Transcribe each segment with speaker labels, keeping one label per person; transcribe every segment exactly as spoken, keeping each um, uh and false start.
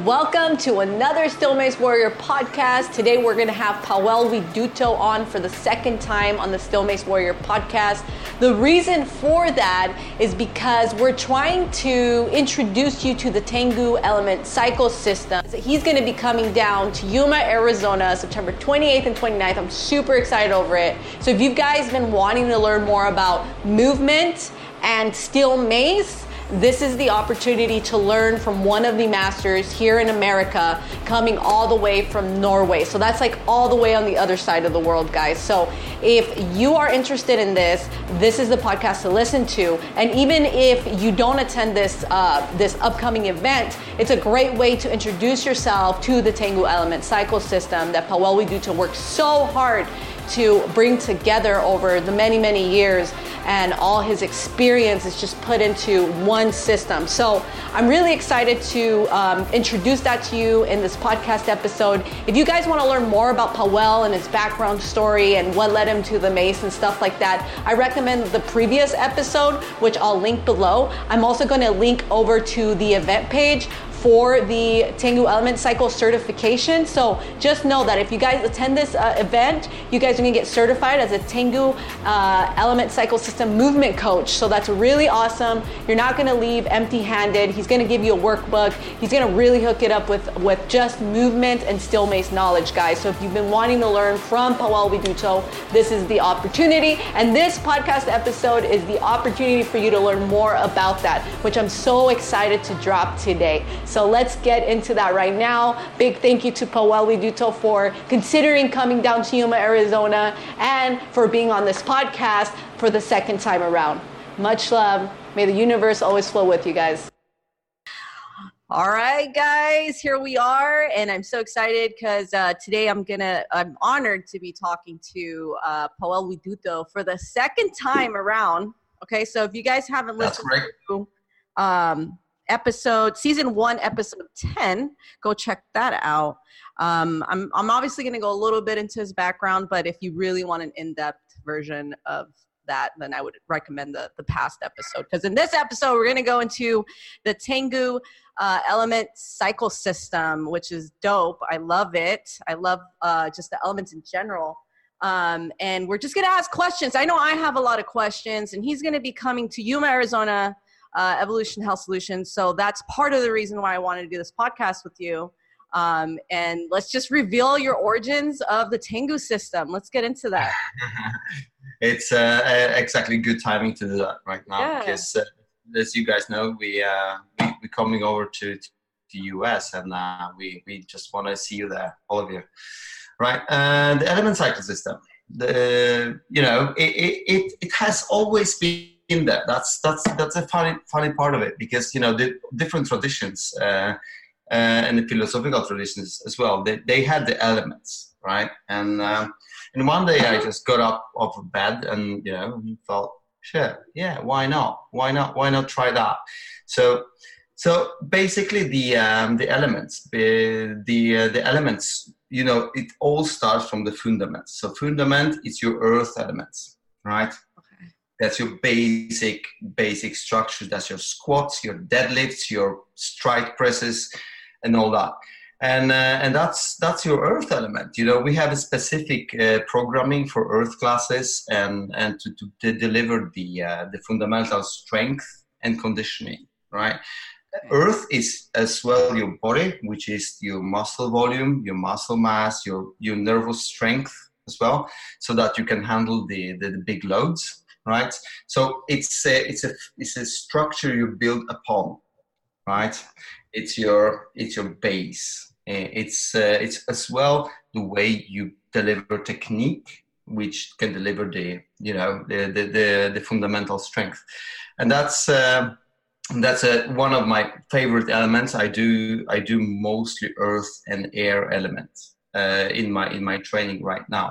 Speaker 1: Welcome to another Stillmace Warrior podcast. Today we're going to have Powell Widuto on for the second time on the Stillmace Warrior podcast. The reason for that is because we're trying to introduce you to the Tengu Element Cycle System. He's going to be coming down to Yuma, Arizona, September twenty-eighth and twenty-ninth. I'm super excited over it. So if you guys been wanting to learn more about movement and steel mace, this is the opportunity to learn from one of the masters here in America, coming all the way from Norway. So that's like all the way on the other side of the world, guys. So if you are interested in this, this is the podcast to listen to. And even if you don't attend this uh, this upcoming event, it's a great way to introduce yourself to the Tengu Element Cycle System that Powell Widuto worked so hard to bring together over the many, many years, and all his experience is just put into one system. So I'm really excited to um, introduce that to you in this podcast episode. If you guys want to learn more about Powell and his background story and what led him to the mace and stuff like that, I recommend the previous episode, which I'll link below. I'm also going to link over to the event page for the Tengu Element Cycle certification. So just know that if you guys attend this uh, event, you guys are gonna get certified as a Tengu uh, Element Cycle System movement coach. So that's really awesome. You're not gonna leave empty-handed. He's gonna give you a workbook. He's gonna really hook it up with, with just movement and steel mace knowledge, guys. So if you've been wanting to learn from Powell Widuto, this is the opportunity. And this podcast episode is the opportunity for you to learn more about that, which I'm so excited to drop today. So let's get into that right now. Big thank you to Powell Widuto for considering coming down to Yuma, Arizona, and for being on this podcast for the second time around. Much love. May the universe always flow with you guys. All right, guys, here we are, and I'm so excited because uh, today I'm gonna, I'm honored to be talking to uh, Powell Widuto for the second time around. Okay, so if you guys haven't listened to um, episode season one episode ten, go check that out. um i'm i'm obviously going to go a little bit into his background, but if you really want an in-depth version of that, then I would recommend the the past episode, because in this episode we're going to go into the Tengu uh Element Cycle System, which is dope. I love it. I love uh just the elements in general. Um, and we're just going to ask questions. I know I have a lot of questions, and he's going to be coming to Yuma, Arizona, Uh, Evolution Health Solutions. So that's part of the reason why I wanted to do this podcast with you. Um, and let's just reveal your origins of the Tengu system. Let's get into that.
Speaker 2: It's uh, exactly good timing to do that right now,
Speaker 1: yeah.
Speaker 2: because uh, as you guys know, we, uh, we, we're coming over to, to the U S, and uh, we, we just want to see you there, all of you. Right. Uh, the Element Cycle System, the, you know, it, it, it has always been in there. That's that's that's a funny funny part of it, because you know the different traditions uh, uh, and the philosophical traditions as well. They they had the elements, right? And um, and one day I just got up off of bed and you know thought, sure, yeah, why not? Why not? Why not try that? So so basically the um, the elements, the the uh, the elements, you know, it all starts from the fundaments. So fundament is your earth elements, right? That's your basic, basic structure. That's your squats, your deadlifts, your strike presses, and all that. And uh, and that's that's your earth element. You know, we have a specific uh, programming for earth classes, and and to, to, to deliver the uh, the fundamental strength and conditioning. Right. Earth is as well your body, which is your muscle volume, your muscle mass, your your nervous strength as well, so that you can handle the the, the big loads. Right, so it's a, it's a it's a structure you build upon, right? It's your it's your base. It's uh, it's as well the way you deliver technique, which can deliver the you know the the the, the fundamental strength, and that's uh, that's a, one of my favorite elements. I do I do mostly earth and air elements uh, in my in my training right now.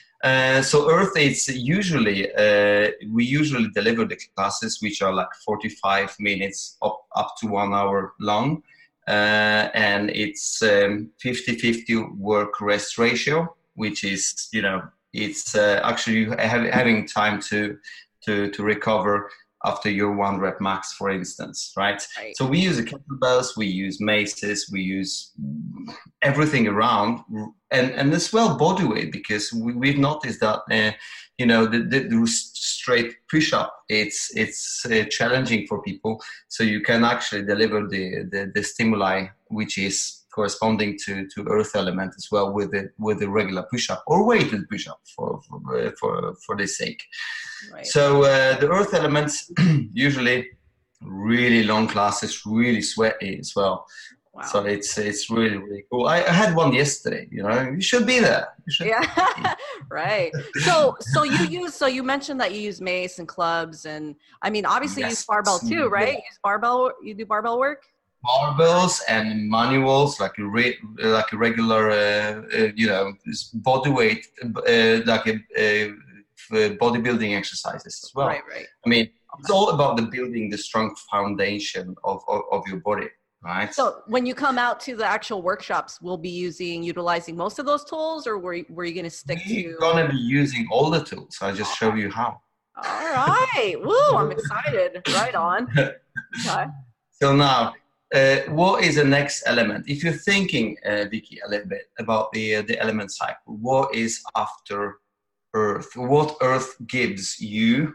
Speaker 2: Uh, so earth, it's usually, uh, we usually deliver the classes which are like forty-five minutes up, up to one hour long. Uh, and it's um, fifty-fifty work rest ratio, which is, you know, it's uh, actually have, having time to, to, to recover after your one rep max, for instance, right?
Speaker 1: Right.
Speaker 2: So we use the kettlebells, we use maces, we use everything around, and and as well body weight, because we, we've noticed that uh, you know the, the, the straight push-up, it's it's uh, challenging for people, so you can actually deliver the the, the stimuli which is corresponding to, to earth element as well with the with the regular push-up or weighted push-up for for for, for this sake.
Speaker 1: Right.
Speaker 2: So uh, the earth elements usually really long classes, really sweaty as well.
Speaker 1: Wow.
Speaker 2: So it's it's really really cool. I, I had one yesterday. You know, you should be there. You should
Speaker 1: yeah, right. So so you use so you mentioned that you use mace and clubs, and I mean obviously
Speaker 2: Yes.
Speaker 1: you use barbell too, right? You use barbell. You do barbell work.
Speaker 2: Barbells and manuals, like a re- like a regular, uh, uh, you know, body weight, uh, like a, uh, bodybuilding exercises as well.
Speaker 1: Right, right.
Speaker 2: I mean, it's all about the building the strong foundation of, of, of your body, right?
Speaker 1: So when you come out to the actual workshops, we'll be using, utilizing most of those tools, or were you, were you going to stick
Speaker 2: We're
Speaker 1: to?
Speaker 2: gonna be using all the tools. I'll just show you how.
Speaker 1: All right. Woo, I'm excited. Right on. Okay.
Speaker 2: So now, Uh, what is the next element? If you're thinking, uh, Vicky, a little bit about the uh, the element cycle, what is after Earth? What Earth gives you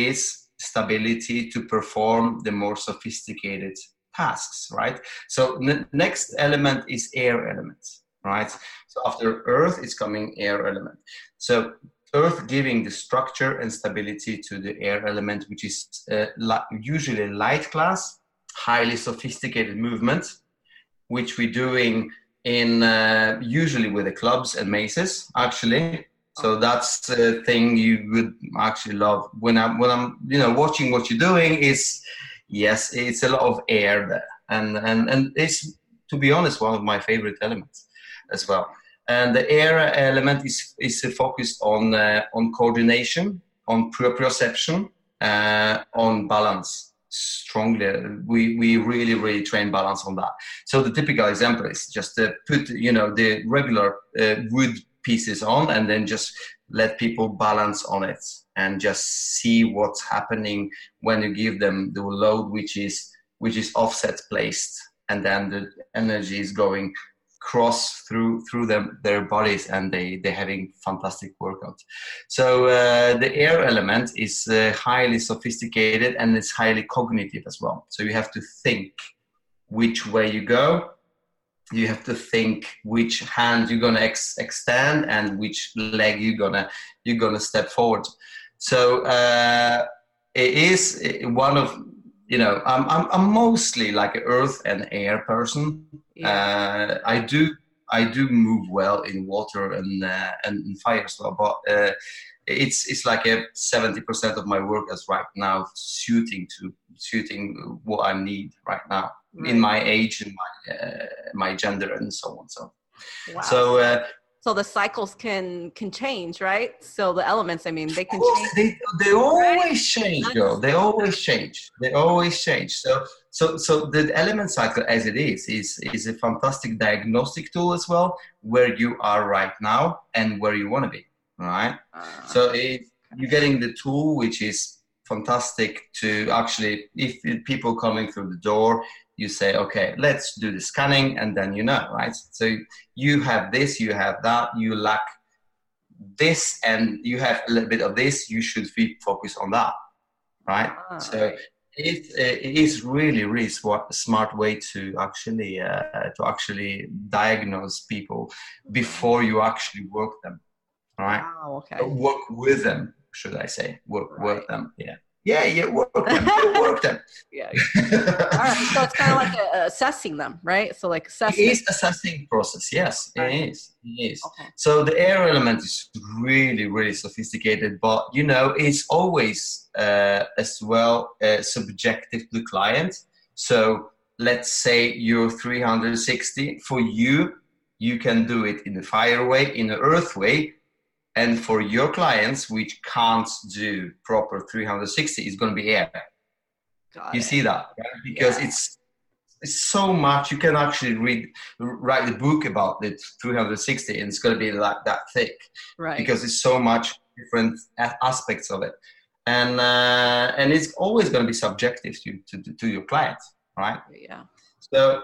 Speaker 2: is stability to perform the more sophisticated tasks, right? So the next element is air element, right? So after Earth is coming air element. So Earth giving the structure and stability to the air element, which is uh, li- usually light class, highly sophisticated movement, which we're doing in uh, usually with the clubs and maces, actually. So that's the thing you would actually love when I'm when I'm you know watching what you're doing. Is yes, it's a lot of air there, and and and it's, to be honest, one of my favorite elements as well. And the air element is is focused on uh, on coordination, on proprioception, uh, on balance. Strongly, we we really really train balance on that. So the typical example is just to put you know the regular uh, wood pieces on, and then just let people balance on it and just see what's happening when you give them the load, which is which is offset placed, and then the energy is going cross through through them their bodies, and they they're having fantastic workout. So uh, the air element is uh, highly sophisticated, and it's highly cognitive as well. So you have to think which way you go. You have to think which hand you're gonna ex- extend and which leg you're gonna you're gonna step forward. So uh, it is one of you know I'm I'm, I'm mostly like an earth and air person. Yeah. Uh, I do I do move well in water and uh, and in fire as well, but uh, it's it's like a seventy percent of my work is right now suiting to suiting what I need right now right. in my age and my uh, my gender and so on. So
Speaker 1: wow.
Speaker 2: so. Uh,
Speaker 1: So the cycles can can change, right? So the elements, I mean, they can change.
Speaker 2: They, they always change, though. They always change. They always change. So so so the element cycle, as it is, is is a fantastic diagnostic tool as well, where you are right now and where you want to be. Right. Uh, so it, you're getting the tool, which is fantastic to actually, if people coming through the door, you say, okay, let's do the scanning, and then you know, right? So you have this, you have that, you lack this, and you have a little bit of this, you should focus on that, right? Ah, so right. It, it is really, really smart, smart way to actually uh, to actually diagnose people before you actually work them, right?
Speaker 1: Wow, okay.
Speaker 2: Work with them, should I say? Work right. with them, yeah. Yeah, yeah, work them, work them.
Speaker 1: Yeah. All right, so it's kind of like a, assessing them, right? So like assessing.
Speaker 2: It is assessing process, yes,
Speaker 1: right.
Speaker 2: it is, it is.
Speaker 1: Okay.
Speaker 2: So the air element is really, really sophisticated, but you know, it's always uh, as well uh, subjective to the client. So let's say you're three hundred sixty, for you, you can do it in the fire way, in the earth way. And for your clients, which can't do proper three hundred sixty, it's going to be air.
Speaker 1: Got
Speaker 2: you
Speaker 1: it.
Speaker 2: see that? Right? Because yeah. it's it's so much. You can actually read, write a book about it, three hundred sixty, and it's going to be like that thick.
Speaker 1: Right.
Speaker 2: Because it's so much different aspects of it. and uh, and it's always going to be subjective to, to to your client, right?
Speaker 1: Yeah.
Speaker 2: So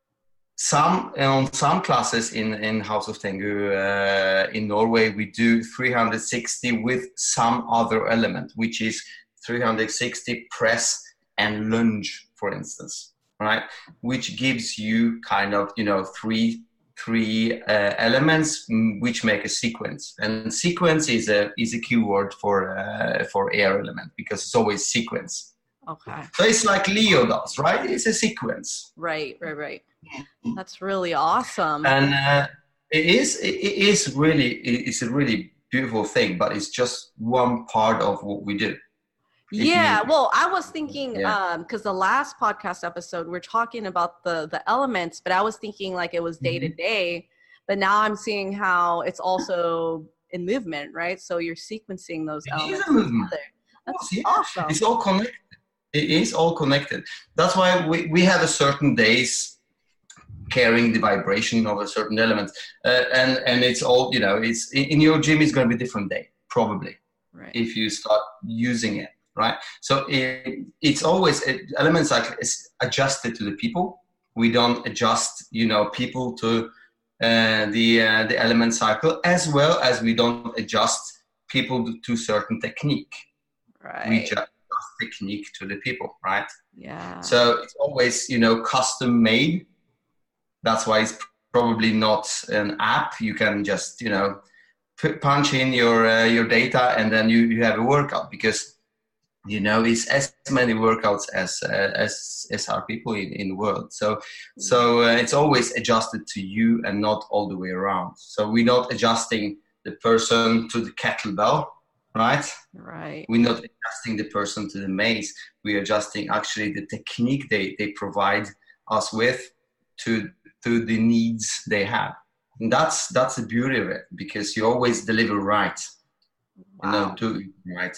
Speaker 2: some on some classes in in House of Tengu uh, in Norway, we do three hundred sixty with some other element, which is three hundred sixty press and lunge, for instance, right? Which gives you kind of, you know, three three uh, elements which make a sequence. And sequence is a is a keyword for uh, for air element, because it's always sequence.
Speaker 1: Okay.
Speaker 2: So it's like Leo does, right? It's a sequence.
Speaker 1: Right, right, right. That's really awesome.
Speaker 2: And uh, it is it is really it's a really beautiful thing, but it's just one part of what we do.
Speaker 1: Yeah, well, I was thinking,
Speaker 2: yeah.
Speaker 1: um, because the last podcast episode, we're talking about the the elements, but I was thinking like it was day to day, but now I'm seeing how it's also in movement, right? So you're sequencing those
Speaker 2: It
Speaker 1: elements
Speaker 2: is a movement.
Speaker 1: together. That's
Speaker 2: yeah.
Speaker 1: awesome.
Speaker 2: It's all connected. It is all connected. That's why we, we have a certain days carrying the vibration of a certain element, uh, and and it's all, you know, it's in your gym is going to be a different day probably,
Speaker 1: right,
Speaker 2: if you start using it. Right, so it, it's always it, element cycle is adjusted to the people. We don't adjust, you know, people to uh, the uh, the element cycle, as well as we don't adjust people to, to certain technique.
Speaker 1: right.
Speaker 2: We just adjust technique to the people, right?
Speaker 1: Yeah.
Speaker 2: So it's always, you know, custom made. That's why it's probably not an app. You can just, you know, p- punch in your uh, your data and then you, you have a workout, because you know, it's as many workouts as uh, as as are people in, in the world. So so uh, it's always adjusted to you and not all the way around. So we're not adjusting the person to the kettlebell, right?
Speaker 1: Right.
Speaker 2: We're not adjusting the person to the mace. We're adjusting actually the technique they, they provide us with to to the needs they have. And that's that's the beauty of it, because you always deliver right.
Speaker 1: Wow.
Speaker 2: You know, do it right.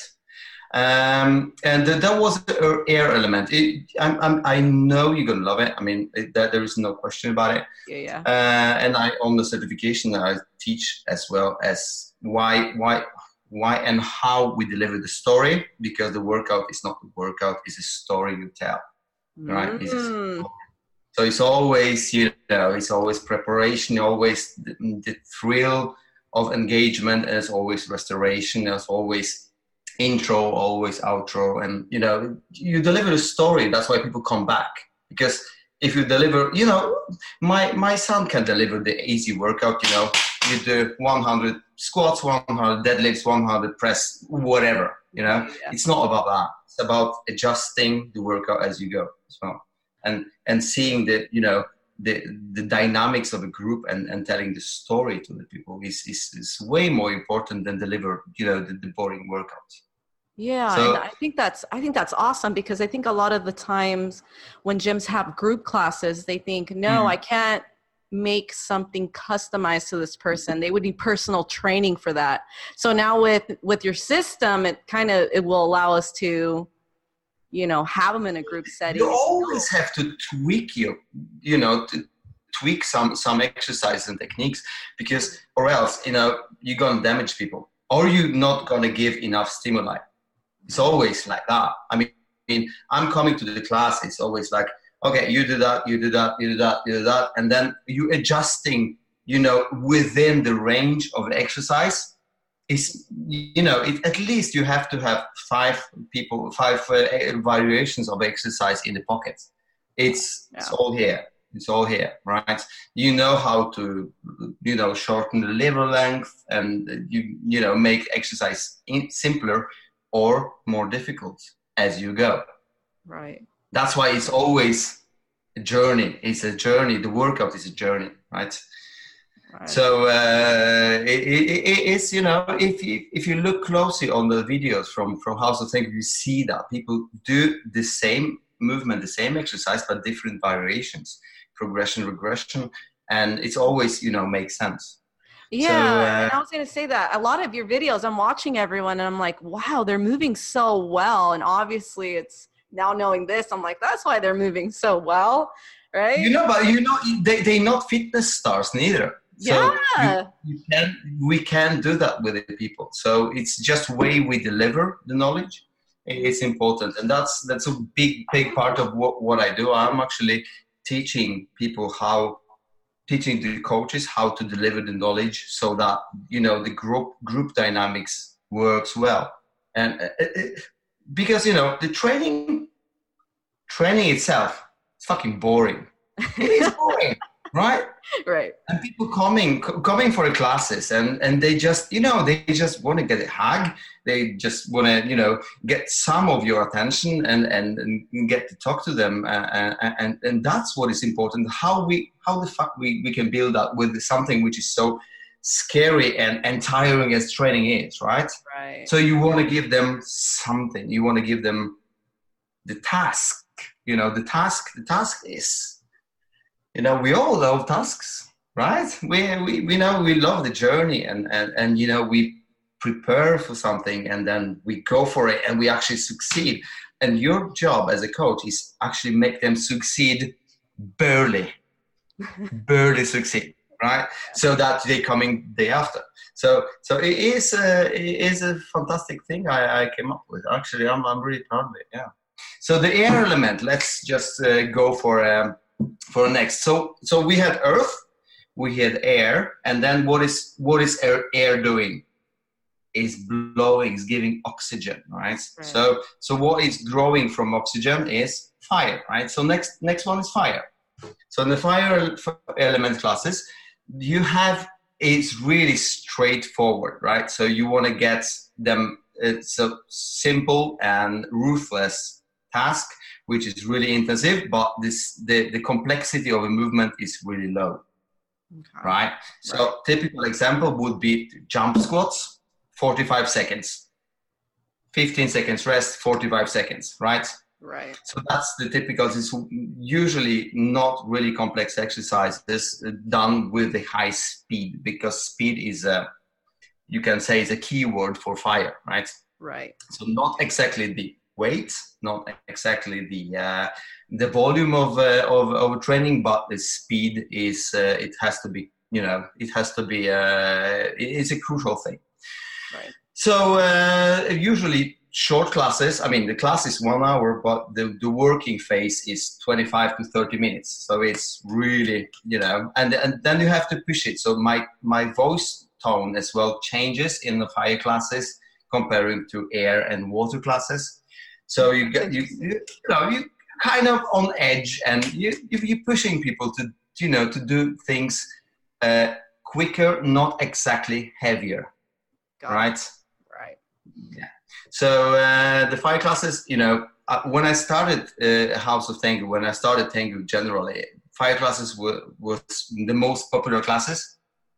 Speaker 2: Um, and uh, that was the air element. It, I'm, I'm, I know you're gonna love it. I mean, it, that, there is no question about it.
Speaker 1: Yeah, yeah.
Speaker 2: Uh, and I on the certification I teach as well as why, why, why, and how we deliver the story. Because the workout is not the workout; it's a story you tell, right?
Speaker 1: Mm.
Speaker 2: It's a, so it's always, you know, it's always preparation, always the, the thrill of engagement, and it's always restoration. There's always intro, always outro, and you know, you deliver a story. That's why people come back, because if you deliver, you know, my my son can deliver the easy workout. You know, you do one hundred squats, one hundred deadlifts, one hundred press, whatever. You know,
Speaker 1: yeah.
Speaker 2: It's not about that. It's about adjusting the workout as you go as well, and and seeing the, you know, the the dynamics of a group, and, and telling the story to the people is, is is way more important than deliver, you know, the, the boring workouts.
Speaker 1: Yeah,
Speaker 2: So,
Speaker 1: and I think that's I think that's awesome, because I think a lot of the times when gyms have group classes, they think, no,
Speaker 2: mm.
Speaker 1: I can't make something customized to this person. They would need personal training for that. So now with with your system, it kind of it will allow us to, you know, have them in a group setting.
Speaker 2: You always have to tweak your, you know, to tweak some some exercises and techniques, because or else, you know, you're gonna damage people, or you're not gonna give enough stimuli. It's always like that. I mean, I'm coming to the class. It's always like, okay, you do that, you do that, you do that, you do that, and then you adjusting, you know, within the range of the exercise. Is, you know, it, at least you have to have five people, five uh, variations of exercise in the pocket. It's, yeah. it's all here. It's all here, right? You know how to, you know, shorten the lever length, and you, you know, make exercise in, simpler or more difficult as you go.
Speaker 1: Right.
Speaker 2: That's why it's always a journey. It's a journey. The workout is a journey, right? Right. So uh, it, it, it, it's, you know, if you, if you look closely on the videos from, from House of Tengu, you see that people do the same movement, the same exercise, but different variations, progression, regression, and it's always, you know, makes sense.
Speaker 1: Yeah,
Speaker 2: so, uh,
Speaker 1: and I was going to say that a lot of your videos, I'm watching everyone and I'm like, wow, they're moving so well. And obviously it's now knowing this, I'm like, that's why they're moving so well, right?
Speaker 2: You know, but you know, they, they're not fitness stars neither. So
Speaker 1: yeah.
Speaker 2: you, you can, we can do that with the people. So it's just way we deliver the knowledge. It's important, and that's that's a big big part of what, what I do. I'm actually teaching people how, teaching the coaches how to deliver the knowledge so that, you know, the group group dynamics works well. And it, it, because, you know, the training training itself is fucking boring. It is boring. Right?
Speaker 1: Right.
Speaker 2: And people coming coming for the classes, and, and they just, you know, they just want to get a hug. They just want to, you know, get some of your attention and, and, and get to talk to them. Uh, and, and that's what is important. How we, how the fuck we, we can build that with something which is so scary and, and tiring as training is, right?
Speaker 1: Right.
Speaker 2: So you want to give them something. You want to give them the task. You know, the task, the task is, you know, we all love tasks, right? We, we, we know we love the journey, and, and, and, you know, we prepare for something and then we go for it and we actually succeed. And your job as a coach is actually make them succeed barely, barely succeed, right? So that they coming day after. So, so it is a, it is a fantastic thing I, I came up with. Actually, I'm, I'm really proud of it. Yeah. So the air element, let's just uh, go for, um, for next. So, so we had earth, we had air, and then what is, what is air, air doing? Is blowing, is giving oxygen, right? right? So, so what is growing from oxygen is fire, right? So next, next one is fire. So in the fire element classes, you have, it's really straightforward, right? So you want to get them, it's a simple and ruthless task, which is really intensive, but this the, the complexity of a movement is really low, okay. right? So right. typical example would be jump squats, forty-five seconds, fifteen seconds rest, forty-five seconds, right?
Speaker 1: Right.
Speaker 2: So that's the typical, it's usually not really complex exercises done with the high speed, because speed is a, you can say is a keyword for fire, right?
Speaker 1: Right.
Speaker 2: So not exactly the weight, not exactly the uh, the volume of, uh, of of training, but the speed is uh, it has to be, you know, it has to be uh, it's a crucial thing.
Speaker 1: Right.
Speaker 2: So uh, usually short classes. I mean, the class is one hour, but the the working phase is twenty-five to thirty minutes. So it's really, you know, and and then you have to push it. So my my voice tone as well changes in the fire classes comparing to air and water classes. So you get you, you know you kind of on edge, and you you're pushing people to you know to do things uh, quicker, not exactly heavier,
Speaker 1: Got
Speaker 2: right?
Speaker 1: It. Right.
Speaker 2: Yeah. So uh, the fire classes, you know, uh, when I started uh, House of Tengu, when I started Tengu generally, fire classes were was the most popular classes,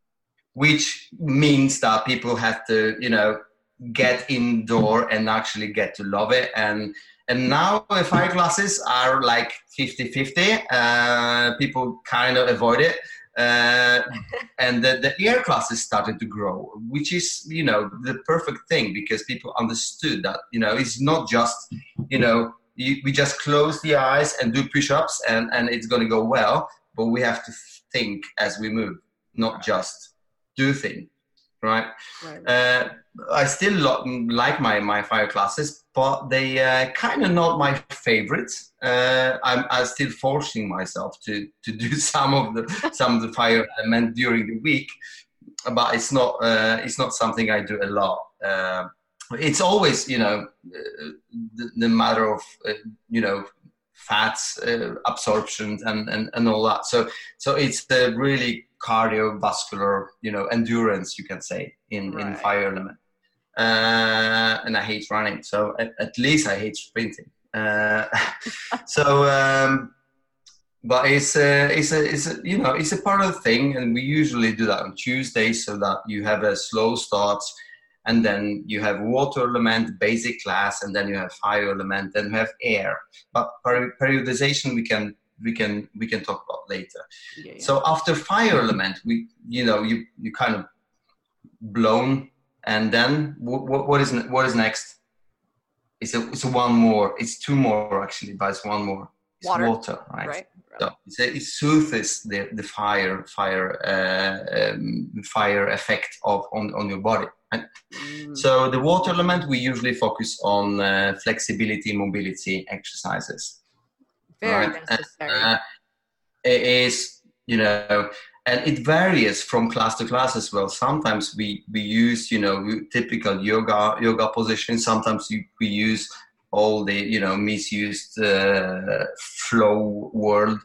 Speaker 2: which means that people have to you know. get indoor and actually get to love it, and and now the fire classes are like fifty-fifty. Uh, people kind of avoid it, uh, and the, the air classes started to grow, which is you know the perfect thing, because people understood that you know it's not just you know you, we just close the eyes and do push-ups and and it's going to go well, but we have to think as we move, not just do things. Right. right. Uh, I still lo- like my, my fire classes, but they uh, kind of not my favorites. Uh, I'm, I'm still forcing myself to, to do some of the some of the fire element during the week, but it's not uh, it's not something I do a lot. Uh, it's always you know the, the matter of uh, you know fats uh, absorption and, and, and all that. So so it's uh, really cardiovascular, you know, endurance, you can say, in, right. in fire element. Uh, and I hate running, so at, at least I hate sprinting. Uh, so, um, but it's a, it's a, it's a, you know, it's a part of the thing, and we usually do that on Tuesdays, so that you have a slow start, and then you have water element, basic class, and then you have fire element, then you have air. But peri- periodization we can we can we can talk about later. Yeah, yeah. So after fire element, we you know you you kind of blown, and then what what is what is next? It's a it's a one more. It's two more actually, but it's one more. It's water, water right? Right. So it's a, it soothes the the fire fire uh, um, fire effect of on on your body. Right?
Speaker 1: Mm.
Speaker 2: So the water element, we usually focus on uh, flexibility, mobility exercises.
Speaker 1: Very
Speaker 2: Right?
Speaker 1: necessary.
Speaker 2: Uh, it is, you know, and it varies from class to class as well. Sometimes we, we use, you know, typical yoga yoga positions. Sometimes we, we use all the, you know, misused uh, flow world.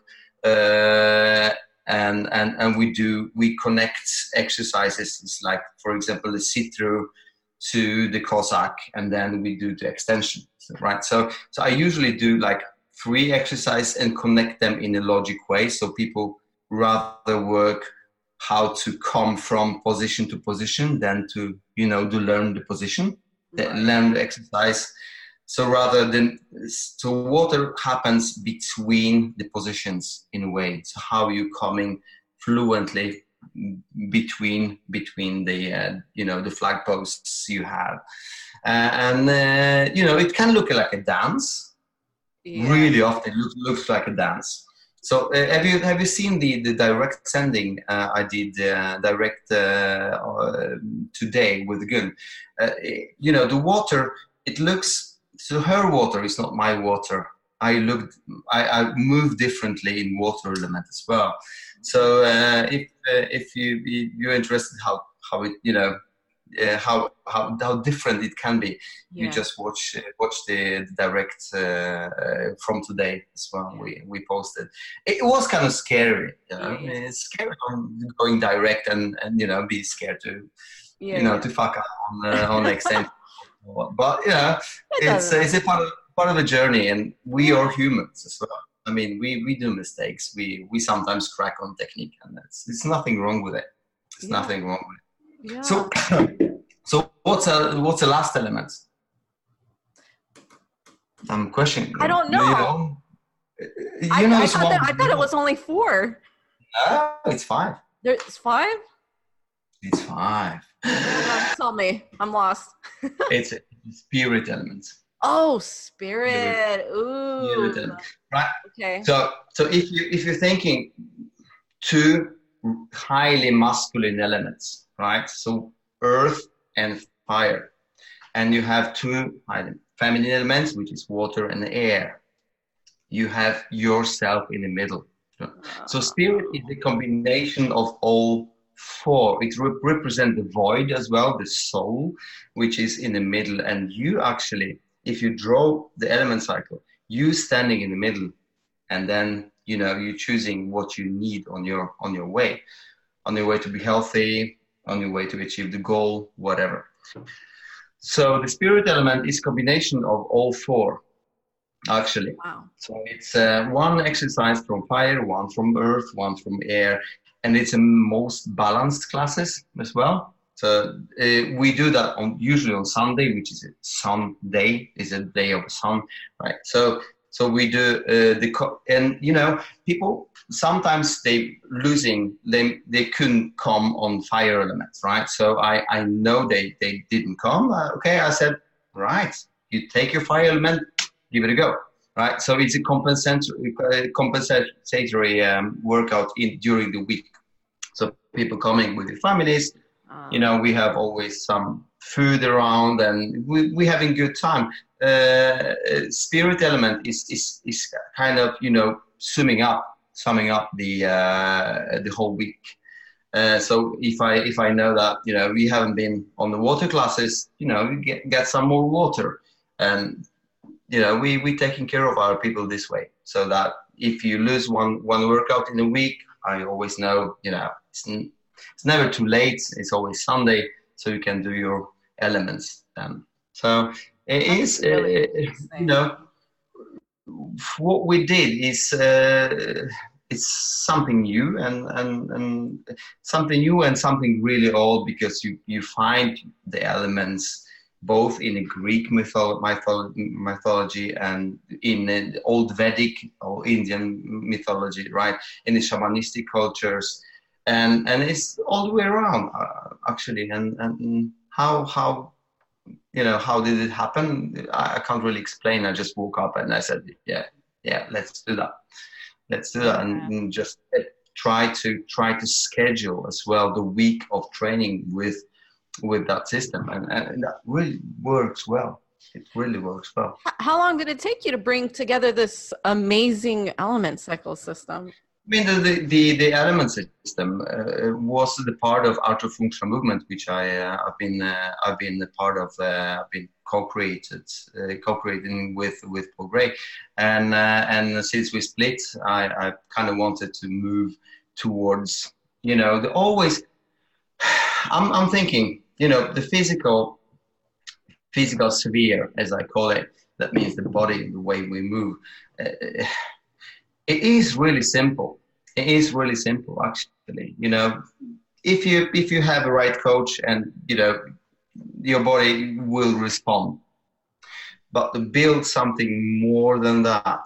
Speaker 2: Uh, and, and, and we do, we connect exercises. It's like, for example, the sit-through to the Cossack, and then we do the extension, right? So, so I usually do like three exercises and connect them in a logic way. So people rather work how to come from position to position than to, you know, to learn the position, right. Learn the exercise. So rather than, so water happens between the positions in a way. So how you coming fluently between between the uh, you know, the flag posts you have, uh, and uh, you know, it can look like a dance. Yeah. Really often look, looks like a dance. So uh, have you have you seen the the direct sending uh, I did uh, direct uh, uh, today with Gun? Uh, you know, the water, it looks, so her water is not my water. I looked, I, I move differently in water element as well. So uh, if uh, if you you're interested how how it, you know, uh, how how how different it can be, yeah. You just watch uh, watch the, the direct uh, from today as well. Yeah. We we posted. It was kind of scary, you know. Yeah. It's scary going direct and, and you know, be scared to yeah, you know yeah. to fuck up on uh, on the extent. But yeah, it it's it's a part of part of a journey, and we are humans as well. I mean, we, we do mistakes. We we sometimes crack on technique, and it's it's nothing wrong with it. It's yeah. nothing wrong with it. Yeah. So so what's a, what's the last element? I'm questioning.
Speaker 1: I don't know.
Speaker 2: You know, you
Speaker 1: I,
Speaker 2: know
Speaker 1: I, thought, that, I thought it was only four.
Speaker 2: No, it's five.
Speaker 1: There's five?
Speaker 2: It's five.
Speaker 1: Tell me, I'm lost.
Speaker 2: It's a spirit element.
Speaker 1: Oh, spirit. Ooh.
Speaker 2: Spirit, right.
Speaker 1: Okay.
Speaker 2: So, so if you if you're thinking two highly masculine elements, right? So earth and fire, and you have two highly feminine elements, which is water and air. You have yourself in the middle. So spirit is a combination of all four. It rep- represents the void as well, the soul, which is in the middle. And you actually, if you draw the element cycle, you standing in the middle, and then, you know, you choosing what you need on your on your way, on your way to be healthy, on your way to achieve the goal, whatever. So the spirit element is combination of all four, actually.
Speaker 1: Wow.
Speaker 2: So it's uh, one exercise from fire, one from earth, one from air, and it's a most balanced classes as well. So uh, we do that on usually on Sunday, which is a sun day, is a day of the sun, right? So so we do uh, the co- and you know, people sometimes they losing they they couldn't come on fire elements, right? So I I know they they didn't come. Uh, okay, I said, right, you take your fire element, give it a go, right? So it's a compensatory uh, compensatory um, workout in during the week. So people coming with their families, um, you know, we have always some food around, and we we having good time. Uh, spirit element is is is kind of, you know, summing up summing up the uh, the whole week. Uh, so if I if I know that, you know, we haven't been on the water classes, you know, get get some more water, and you know, we we taking care of our people this way, so that if you lose one one workout in a week, I always know, you know, it's, it's never too late. It's always Sunday, so you can do your elements then. So it is, really uh, you know, what we did is uh, it's something new and, and and something new and something really old, because you you find the elements both in a Greek mytholo- mytholo- mythology and in the old Vedic or Indian mythology, right? In the shamanistic cultures, and and it's all the way around, uh, actually. And and how how you know, how did it happen? I, I can't really explain. I just woke up and I said, yeah, yeah, let's do that, let's do that, and, and just try to try to schedule as well the week of training with with that system, and, and that really works well. It really works well.
Speaker 1: How long did it take you to bring together this amazing element cycle system?
Speaker 2: I mean, the the, the element system uh, was the part of Art of Functional Movement, which I uh, I've been uh, I've been a part of. Uh, I've been co-created uh, co-creating with with Paul Gray, and uh, and since we split, I I kind of wanted to move towards, you know, the always. I'm I'm thinking, you know, the physical physical sphere, as I call it. That means the body, the way we move. Uh, It is really simple. It is really simple, actually. You know, if you if you have a right coach, and you know, your body will respond. But to build something more than that,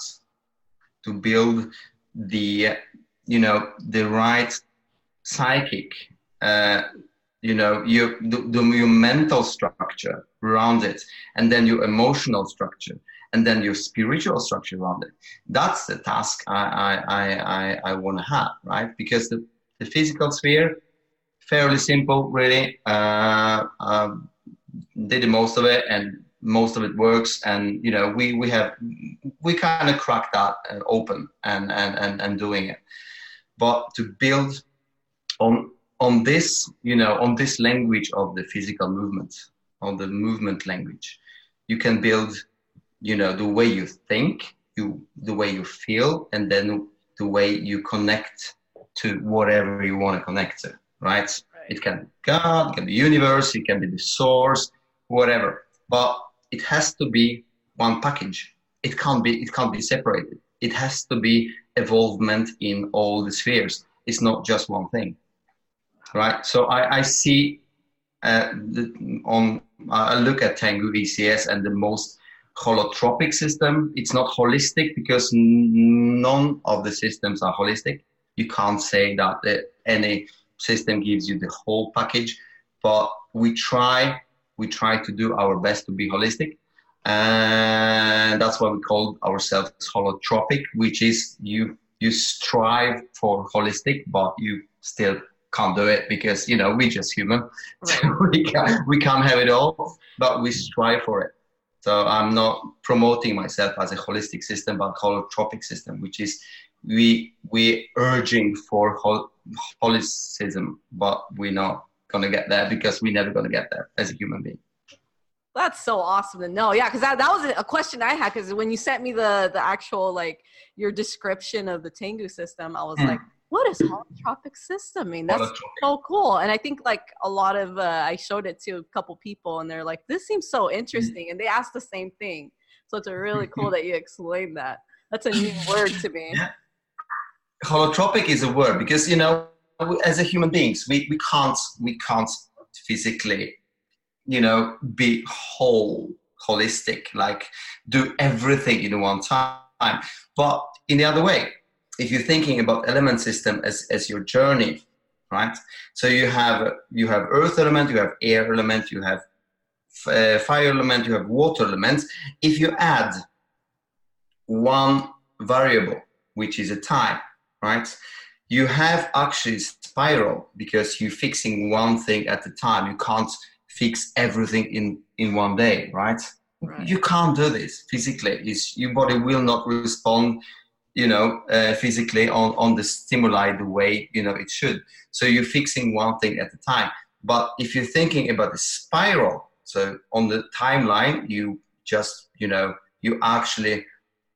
Speaker 2: to build the you know the right psychic, uh, you know, your the, the, your mental structure around it, and then your emotional structure, and then your spiritual structure around it. That's the task I I I I want to have, right? Because the, the physical sphere, fairly simple, really. Uh, uh, did the most of it, and most of it works. And you know, we we have we kind of cracked that open and and and and doing it. But to build on on this, you know, on this language of the physical movement, on the movement language, you can build, you know, the way you think, you the way you feel, and then the way you connect to whatever you want to connect to, right? right? It can be God, it can be universe, it can be the source, whatever. But it has to be one package. It can't be it can't be separated. It has to be evolvement in all the spheres. It's not just one thing, right? So I, I see uh, the, on I look at Tengu E C S and the most holotropic system. It's not holistic because none of the systems are holistic. You can't say that the, any system gives you the whole package, but we try we try to do our best to be holistic, and that's why we call ourselves holotropic, which is you you strive for holistic, but you still can't do it because, you know, we're just human. Right. So we can't we can't have it all, but we strive for it. So I'm not promoting myself as a holistic system, but holotropic system, which is we we urging for hol- holisticism, but we're not gonna get there because we're never gonna get there as a human being.
Speaker 1: That's so awesome to know. Yeah, because that, that was a question I had, because when you sent me the the actual, like, your description of the Tengu system, I was mm. like, what is holotropic system? I mean, that's so cool. And I think, like, a lot of, uh, I showed it to a couple people and they're like, this seems so interesting. And they asked the same thing. So it's really cool that you explained that. That's a new word to me.
Speaker 2: Yeah. Holotropic is a word because, you know, as a human beings, we, we can't, we can't physically, you know, be whole, holistic, like do everything in one time. But in the other way, if you're thinking about element system as, as your journey, right? So you have you have earth element, you have air element, you have uh, fire element, you have water elements. If you add one variable, which is a time, right? You have actually spiral because you're fixing one thing at a time. You can't fix everything in, in one day, right? right? You can't do this physically. It's, your body will not respond, you know, uh, physically on, on the stimuli the way, you know, it should. So you're fixing one thing at a time. But if you're thinking about the spiral, so on the timeline, you just, you know, you actually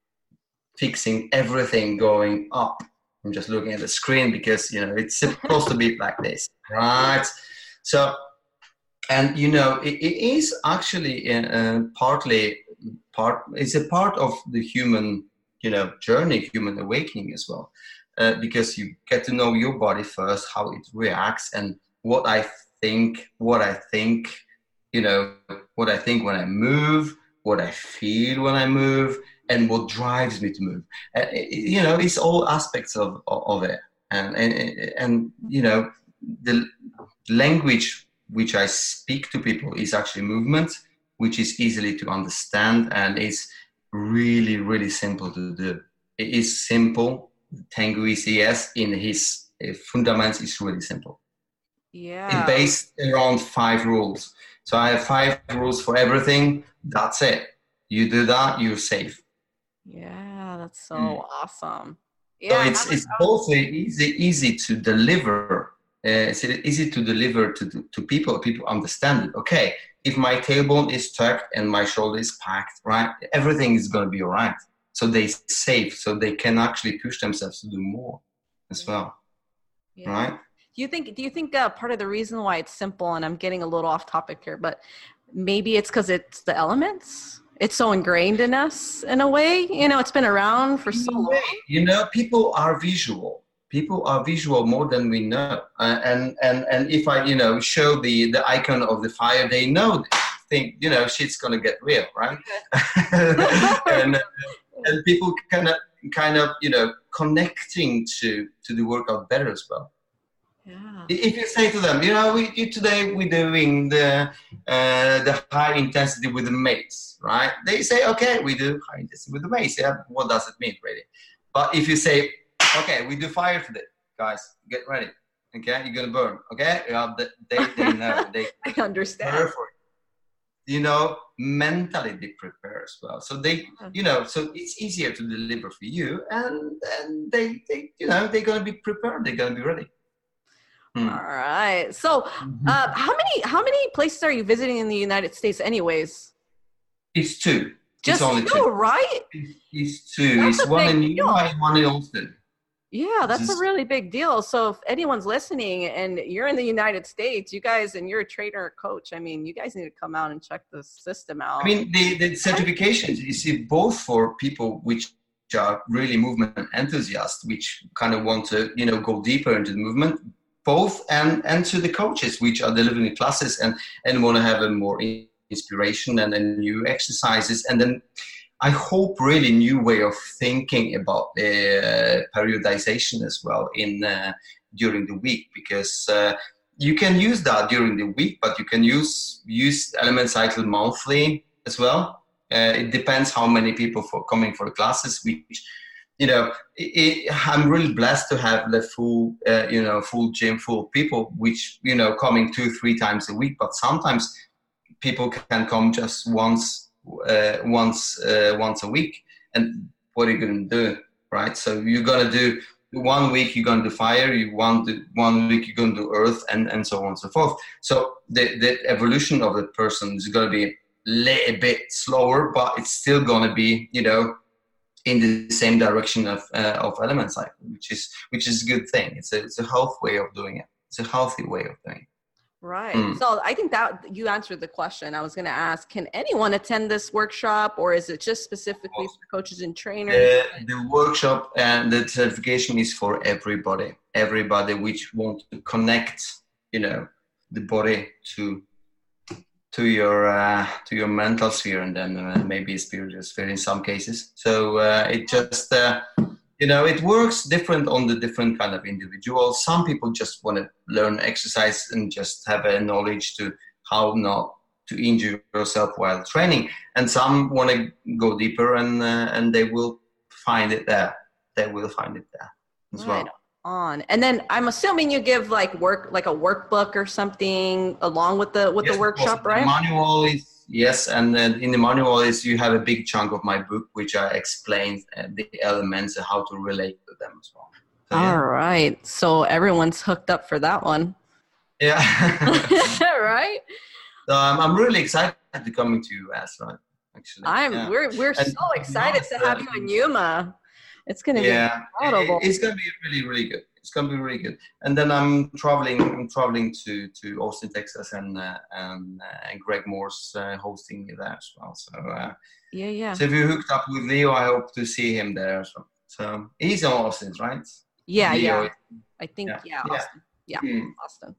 Speaker 2: fixing everything going up. I'm just looking at the screen because, you know, it's supposed to be like this, right? So, and, you know, it, it is actually uh, partly, part, it's a part of the human, you know, journey, human awakening as well, uh, because you get to know your body first, how it reacts, and what I think, what I think, you know, what I think when I move, what I feel when I move, and what drives me to move. Uh, you know, it's all aspects of of it, and and and you know, the language which I speak to people is actually movement, which is easily to understand and is really, really simple to do. It is simple. Tengu E C S in his uh, fundamentals is really simple.
Speaker 1: Yeah.
Speaker 2: It's based around five rules. So I have five rules for everything. That's it. You do that, you're safe.
Speaker 1: Yeah, that's so
Speaker 2: Mm.
Speaker 1: awesome.
Speaker 2: So
Speaker 1: Yeah.
Speaker 2: it's it's also easy easy to deliver. Uh, it's easy to deliver to, to to people. People understand it. Okay, if my tailbone is tucked and my shoulder is packed, right, everything is going to be all right. So they safe. So they can actually push themselves to do more as well.
Speaker 1: Yeah.
Speaker 2: Right?
Speaker 1: Do you think? Do you think uh, part of the reason why it's simple, and I'm getting a little off topic here, but maybe it's because it's the elements. It's so ingrained in us in a way. You know, it's been around for so long.
Speaker 2: You know, people are visual. People are visual more than we know. Uh, and and and if I, you know, show the the icon of the fire, they know. Think, you know, shit's gonna get real, right? and and people kind of kind of you know connecting to to the workout better as well.
Speaker 1: Yeah.
Speaker 2: If you say to them, you know, we today we're doing the uh, the high intensity with the mace, right? They say, okay, we do high intensity with the mace. Yeah, what does it mean, really? But if you say, okay, we do fire today, guys, get ready. Okay, you're gonna burn. Okay, yeah, they they know. They
Speaker 1: I understand.
Speaker 2: prepare for it. You know, mentally they prepare as well. So they, you know, so it's easier to deliver for you, and and they they you know they're gonna be prepared. They're gonna be ready.
Speaker 1: Hmm. All right. So, uh, how many how many places are you visiting in the United States, anyways?
Speaker 2: It's two.
Speaker 1: Just
Speaker 2: it's only
Speaker 1: two,
Speaker 2: two.
Speaker 1: right?
Speaker 2: It's, it's two. That's it's one in New York, one in Austin.
Speaker 1: Yeah, that's
Speaker 2: Just,
Speaker 1: a really big deal. So, if anyone's listening and you're in the United States, you guys, and you're a trainer or coach, I mean, you guys need to come out and check the system out.
Speaker 2: I mean, the the certifications you see both for people which are really movement enthusiasts, which kind of want to you know go deeper into the movement. Both and and to the coaches which are delivering classes and and want to have a more inspiration and then new exercises, and then I hope really new way of thinking about uh, periodization as well in uh, during the week, because uh, you can use that during the week, but you can use use element cycle monthly as well. Uh, it depends how many people for coming for the classes, which you know, it, it, I'm really blessed to have the full, uh, you know, full gym full of people, which, you know, coming two, three times a week. But sometimes people can come just once, uh, once, uh, once a week. And what are you going to do, right? So you're going to do one week, you're going to do fire. You want to, one week, you're going to do earth, and, and so on and so forth. So the, the evolution of the person is going to be a little bit slower, but it's still going to be, you know, in the same direction of uh, of element cycle, which is which is a good thing. It's a it's a healthy way of doing it. It's a healthy way of doing it.
Speaker 1: Right. Mm. So I think that you answered the question I was going to ask. Can anyone attend this workshop, or is it just specifically for coaches and trainers?
Speaker 2: The, the workshop and the certification is for everybody. Everybody which want to connect, you know, the body to. to your uh, to your mental sphere, and then uh, maybe spiritual sphere in some cases. So uh, it just uh, you know it works different on the different kind of individuals. Some people just want to learn exercise and just have a knowledge to how not to injure yourself while training, and some want to go deeper, and uh, and they will find it there. They will find it there as
Speaker 1: right.
Speaker 2: well.
Speaker 1: On. And then I'm assuming you give like work, like a workbook or something along with the with
Speaker 2: yes,
Speaker 1: the workshop, right?
Speaker 2: The manual is yes, and then in the manual is you have a big chunk of my book which I explain uh, the elements and how to relate to them as well. So,
Speaker 1: All
Speaker 2: yeah.
Speaker 1: right, so everyone's hooked up for that one.
Speaker 2: Yeah,
Speaker 1: right.
Speaker 2: So I'm I'm really excited to come to U S, right? Actually,
Speaker 1: I'm
Speaker 2: yeah.
Speaker 1: we're we're
Speaker 2: and
Speaker 1: so excited to have you in Yuma. It's going to
Speaker 2: yeah,
Speaker 1: be incredible.
Speaker 2: It, it's going to be really, really good. It's going to be really good. And then I'm traveling. I'm traveling to, to Austin, Texas, and uh, and, uh, and Greg Moore's uh, hosting me there as well. So uh,
Speaker 1: yeah, yeah.
Speaker 2: So if you hooked up with Leo, I hope to see him there. So, so he's in Austin, right?
Speaker 1: Yeah,
Speaker 2: Leo.
Speaker 1: yeah. I think yeah, yeah,
Speaker 2: yeah.
Speaker 1: Austin. Yeah,
Speaker 2: hmm.
Speaker 1: Austin.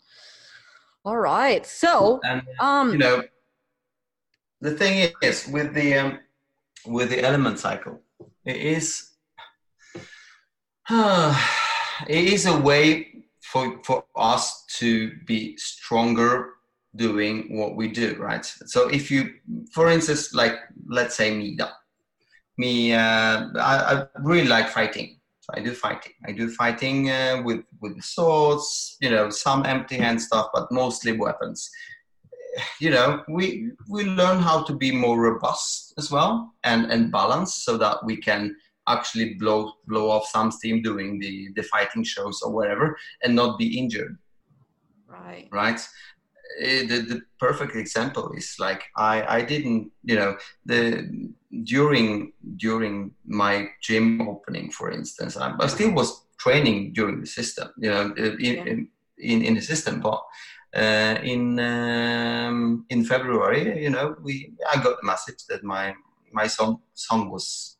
Speaker 1: All right. So,
Speaker 2: and,
Speaker 1: um,
Speaker 2: you know, the thing is with the um, with the element cycle, it is. It is a way for for us to be stronger doing what we do, right? So if you, for instance, like let's say me, me, uh, I, I really like fighting. I do fighting. I do fighting uh, with with swords, you know, some empty hand stuff, but mostly weapons. You know, we we learn how to be more robust as well and and balanced, so that we can actually blow blow off some steam doing the the fighting shows or whatever, and not be injured.
Speaker 1: Right.
Speaker 2: Right. The, the perfect example is like I, I didn't, you know, the during during my gym opening, for instance, I, I still was training during the system, you know, in
Speaker 1: Yeah.
Speaker 2: in, in, in the system, but uh, in um, in February, you know, we I got the message that my my son son was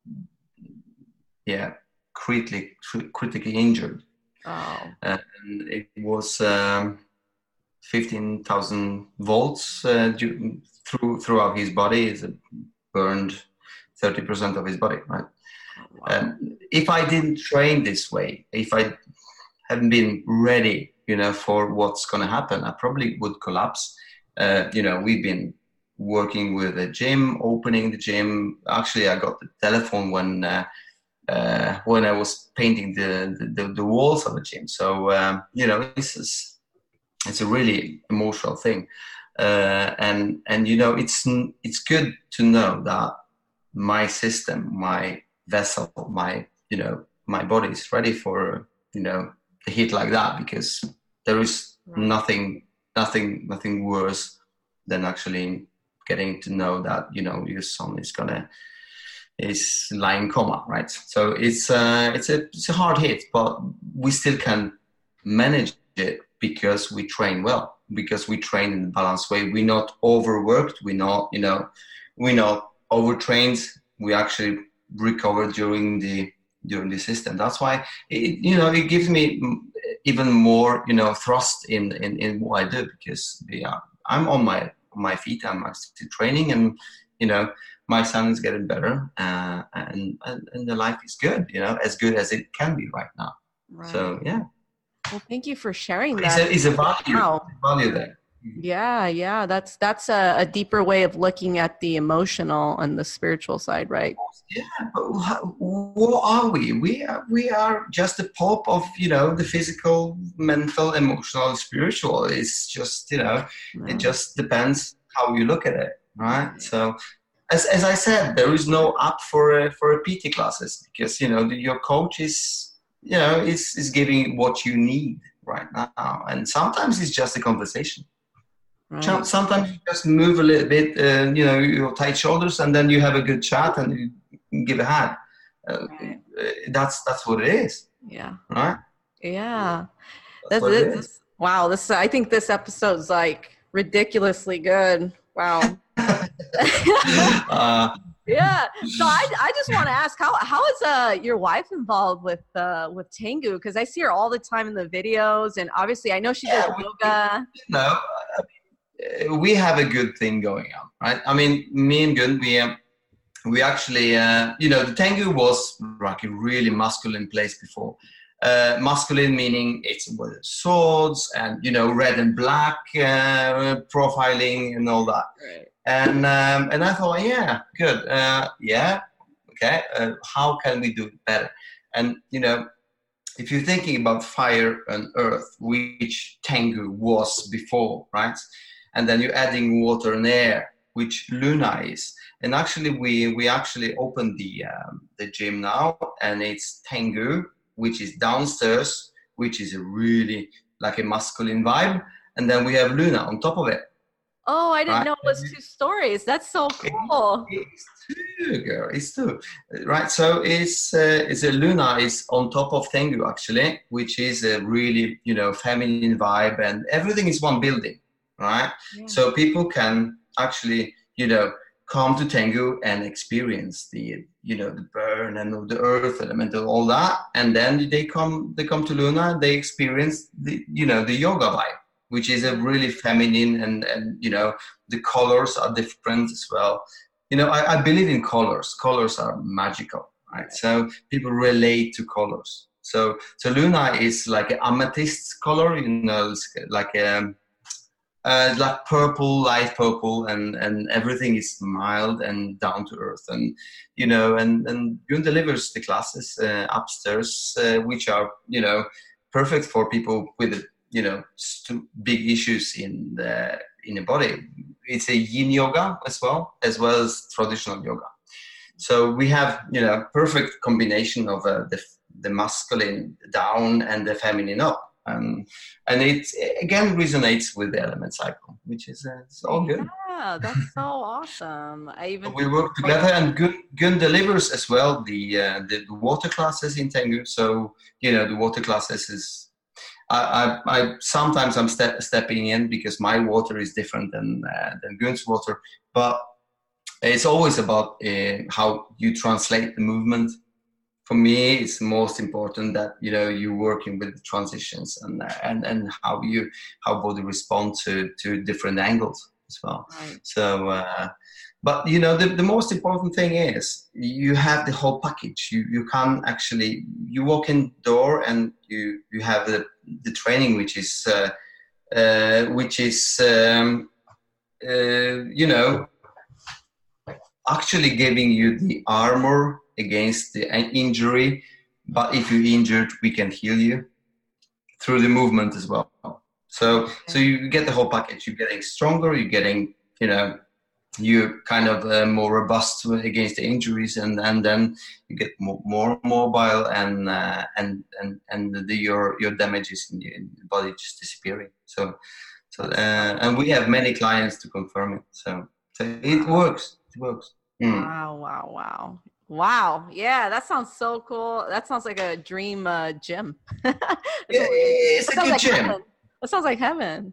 Speaker 2: yeah critically critically injured.
Speaker 1: Oh.
Speaker 2: And it was. Um, fifteen thousand volts uh, due, through throughout his body. Is burned thirty percent of his body, right?
Speaker 1: Wow.
Speaker 2: Um, if I didn't train this way, if I hadn't been ready, you know, for what's going to happen, I probably would collapse. Uh, you know, we've been working with a gym, opening the gym. Actually, I got the telephone when uh, uh, when I was painting the the, the walls of the gym. So um, you know, this is. It's a really emotional thing, uh, and and you know it's it's good to know that my system, my vessel, my you know my body is ready for you know a hit like that, because there is nothing nothing nothing worse than actually getting to know that you know your son is gonna is lying coma, right? So it's uh, it's a it's a hard hit, but we still can manage it. Because we train well, because we train in a balanced way. We're not overworked. We're not, you know, we're not overtrained. We actually recover during the during the system. That's why, it, you know, it gives me even more, you know, thrust in in, in what I do, because yeah, I'm on my on my feet. I'm actually training, and you know, my son is getting better, uh, and, and and the life is good. You know, as good as it can be right now.
Speaker 1: Right.
Speaker 2: So yeah.
Speaker 1: Well, thank you for sharing that.
Speaker 2: It's a, it's a value,
Speaker 1: wow.
Speaker 2: value there.
Speaker 1: Yeah, yeah, that's that's a, a deeper way of looking at the emotional and the spiritual side, right?
Speaker 2: Yeah, but what are we? We are we are just a pop of you know the physical, mental, emotional, spiritual. It's just you know, yeah. It just depends how you look at it, right? Yeah. So. As as I said, there is no app for a, for a P T classes, because you know the, your coach is. You know, it's, it's giving what you need right now. And sometimes it's just a conversation. Right. Sometimes you just move a little bit, uh, you know, your tight shoulders, and then you have a good chat and you give a hand. Uh, right. That's that's what it is.
Speaker 1: Yeah.
Speaker 2: Right?
Speaker 1: Yeah. That's, that's it is. Wow. This I think this episode's like ridiculously good. Wow. uh, Yeah. So I, I just want to ask, how how is uh your wife involved with uh with Tengu? Because I see her all the time in the videos, and obviously I know she does yeah, yoga.
Speaker 2: No, we have a good thing going on, right? I mean, me and Gun, we um, we actually uh, you know the Tengu was like a really masculine place before. Uh, masculine meaning it's with swords and you know red and black uh, profiling and all that. Right. And um, and I thought, yeah, good, uh, yeah, okay. Uh, how can we do it better? And you know, if you're thinking about fire and earth, which Tengu was before, right? And then you're adding water and air, which Luna is. And actually, we we actually opened the um, the gym now, and it's Tengu, which is downstairs, which is a really like a masculine vibe, and then we have Luna on top of it.
Speaker 1: Oh, I didn't right? know it was two stories. That's so cool.
Speaker 2: It's two, girl. It's two, right? So it's uh, it's a Luna is on top of Tengu actually, which is a really you know feminine vibe, and everything is one building, right? Yeah. So people can actually you know come to Tengu and experience the you know the burn and the earth element and all that, and then they come they come to Luna, they experience the you know the yoga vibe, which is a really feminine, and, and you know, the colors are different as well. You know, I, I believe in colors. Colors are magical, right? So people relate to colors. So so Luna is like an amethyst color, you know, it's like a, uh, like purple, light purple, and, and everything is mild and down to earth. And, you know, and, and Gun delivers the classes uh, upstairs, uh, which are, you know, perfect for people with, you know, st- big issues in the, in the body. It's a yin yoga as well, as well as traditional yoga. So we have, you know, perfect combination of uh, the, the masculine down and the feminine up. Um, and it again resonates with the element cycle, which is uh, it's all good.
Speaker 1: Yeah, that's so awesome. I even
Speaker 2: we work together, and Gun, Gun delivers as well the, uh, the the water classes in Tengu. So you know the water classes is I I, I sometimes I'm step, stepping in because my water is different than uh, than Gun's water, but it's always about uh, how you translate the movement. For me, it's most important that you know you're working with the transitions and and and how you how body respond to to different angles as well. Right. So, uh, but you know the, the most important thing is you have the whole package. You you can actually you walk in door and you you have the the training which is uh, uh, which is um, uh, you know actually giving you the armor against the injury, but if you're injured, we can heal you through the movement as well. So, okay. so you get the whole package. You're getting stronger. You're getting, you know, you're kind of uh, more robust against the injuries, and, and then you get more, more mobile, and uh, and and and the, your your damages in the body just disappearing. So, so uh, and we have many clients to confirm it. So, so it works. It works. Mm.
Speaker 1: Wow! Wow! Wow! Wow. Yeah, that sounds so cool. That sounds like a dream uh, gym.
Speaker 2: Yeah, it's a good
Speaker 1: like
Speaker 2: gym.
Speaker 1: Heaven. That sounds like heaven.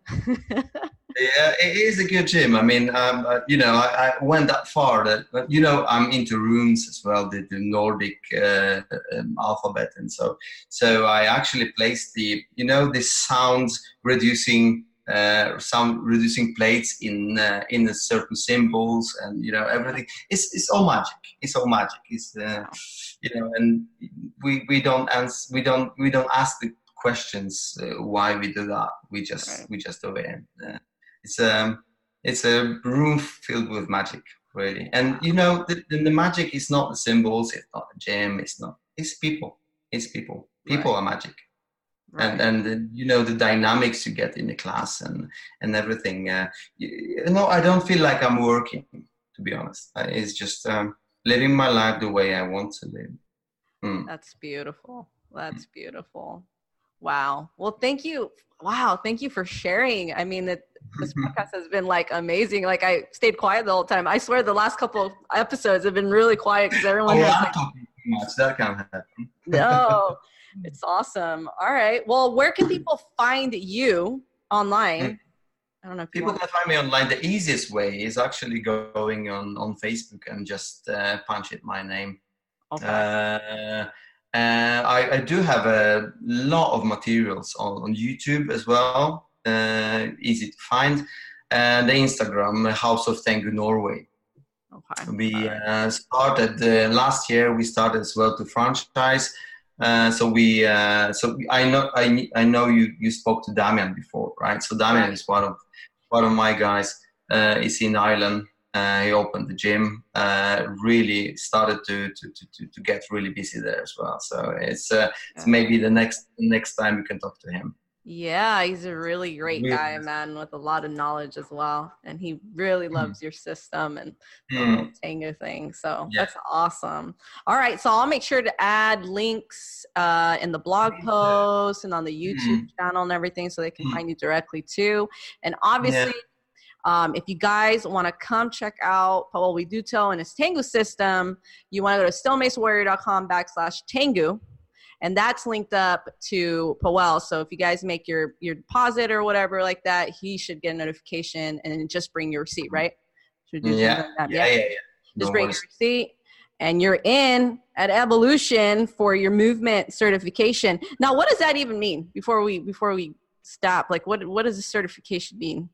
Speaker 2: Yeah, it is a good gym. I mean, um, uh, you know, I, I went that far that, you know, I'm into runes as well, the, the Nordic uh, um, alphabet. And so, so I actually placed the, you know, the sounds reducing uh sound reducing plates in uh, in the certain symbols, and you know everything. It's it's all magic. It's all magic. It's uh, you know, and we we don't answer. We don't we don't ask the questions uh, why we do that. We just right. we just do it. And, uh, it's um it's a room filled with magic, really. And you know the, the the magic is not the symbols. It's not the gym. It's not. It's people. It's people. People right. are magic. Right. And and the, you know the dynamics you get in the class and and everything. Uh, you, you know, I don't feel like I'm working, to be honest. It's just um, living my life the way I want to live. Mm.
Speaker 1: That's beautiful. That's beautiful. Wow. Well, thank you. Wow, thank you for sharing. I mean, that this podcast has been like amazing. Like I stayed quiet the whole time. I swear, the last couple of episodes have been really quiet because everyone.
Speaker 2: Oh,
Speaker 1: has,
Speaker 2: I'm
Speaker 1: like,
Speaker 2: talking too much. That can't happen.
Speaker 1: No. It's awesome. All right. Well, where can people find you online? I don't know if
Speaker 2: people can find me online. The easiest way is actually going on, on Facebook and just uh, punch in my name. Okay. Uh, uh, I, I do have a lot of materials on, on YouTube as well. Uh, easy to find. And the Instagram, House of Tengu Norway. Okay. We uh, started uh, last year. We started as well to franchise. Uh, so we, uh, so I know, I, I know you, you spoke to Damian before, right? So Damian is one of, one of my guys. Uh, he's in Ireland. Uh, he opened the gym. Uh, really started to, to, to, to get really busy there as well. So it's, uh, it's maybe the next, next time we can talk to him.
Speaker 1: Yeah, he's a really great guy, man, with a lot of knowledge as well. And he really loves mm. your system and the mm. whole Tengu thing. So yeah. That's awesome. All right. So I'll make sure to add links uh, in the blog post and on the YouTube mm. channel and everything so they can mm. find you directly too. And obviously, yeah. um, if you guys want to come check out Pawel Widuto and his Tengu system, you want to go to stonemacewarrior.com backslash Tengu. And that's linked up to Pawel. So if you guys make your, your deposit or whatever like that, he should get a notification and just bring your receipt, right? Should you
Speaker 2: yeah. Like yeah, yeah, yeah, yeah.
Speaker 1: Just no bring worries. Your receipt and you're in at Evolution for your movement certification. Now, what does that even mean before we before we stop? Like, what what does a certification mean?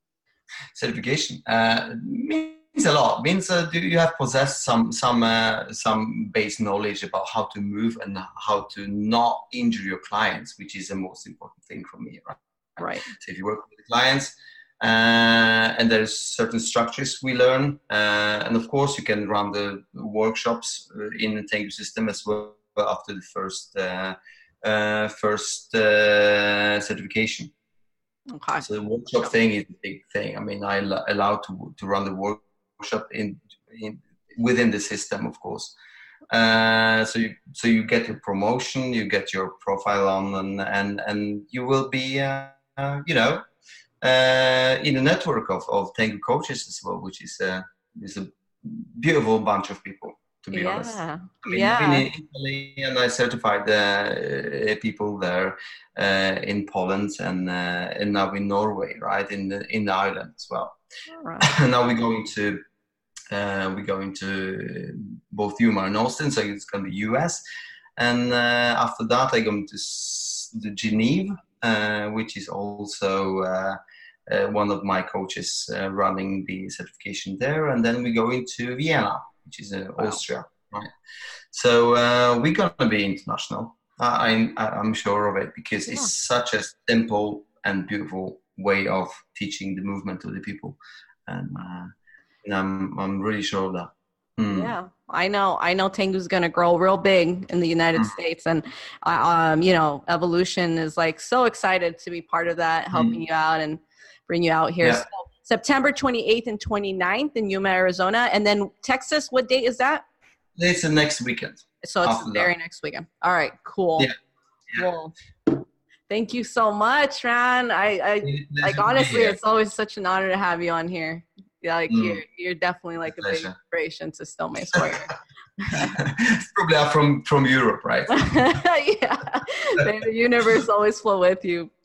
Speaker 2: Certification uh, means a lot. Means uh, do you have possessed some some uh, some base knowledge about how to move and how to not injure your clients, which is the most important thing for me, right?
Speaker 1: Right.
Speaker 2: So if you work with the clients, Uh, and there's certain structures we learn, uh, and of course you can run the workshops in the Tengu system as well after the first uh, uh, first uh, certification.
Speaker 1: Okay.
Speaker 2: So the workshop thing is a big thing. I mean, I al- allowed to to run the workshop in, in within the system, of course. Uh, so you so you get your promotion, you get your profile on, and and, and you will be uh, uh, you know. Uh, in a network of, of Tengu coaches as well, which is, uh, is a beautiful bunch of people, to be
Speaker 1: yeah.
Speaker 2: honest. I mean,
Speaker 1: yeah.
Speaker 2: I've been in Italy and I certified uh, people there uh, in Poland and, uh, and now in Norway, right, in the, in Ireland as well.
Speaker 1: All right.
Speaker 2: Now we're going to uh, we're going to both Yuma and Austin, so it's going to be U S. And uh, after that, I'm going to s- the Geneva. Uh, which is also uh, uh, one of my coaches uh, running the certification there. And then we go into Vienna, which is uh, wow. Austria, right? So uh, we're going to be international. I, I, I'm sure of it because yeah. it's such a simple and beautiful way of teaching the movement to the people. And, uh, and I'm, I'm really sure of that. Mm.
Speaker 1: Yeah, I know. I know Tengu's going to grow real big in the United mm. States. And, uh, um, you know, Evolution is like so excited to be part of that, helping mm. you out and bring you out here. Yeah. So September twenty-eighth and twenty-ninth in Yuma, Arizona. And then Texas, what date is that?
Speaker 2: It's the next weekend.
Speaker 1: So it's the very that. next weekend. All right, cool. Yeah. yeah. Well, thank you so much, Ran. I, I like, honestly, it's always such an honor to have you on here. Yeah, like mm. you're you're definitely like a big inspiration to Still Mace Warrior.
Speaker 2: Probably from from Europe, right?
Speaker 1: Yeah, the universe always flow with you.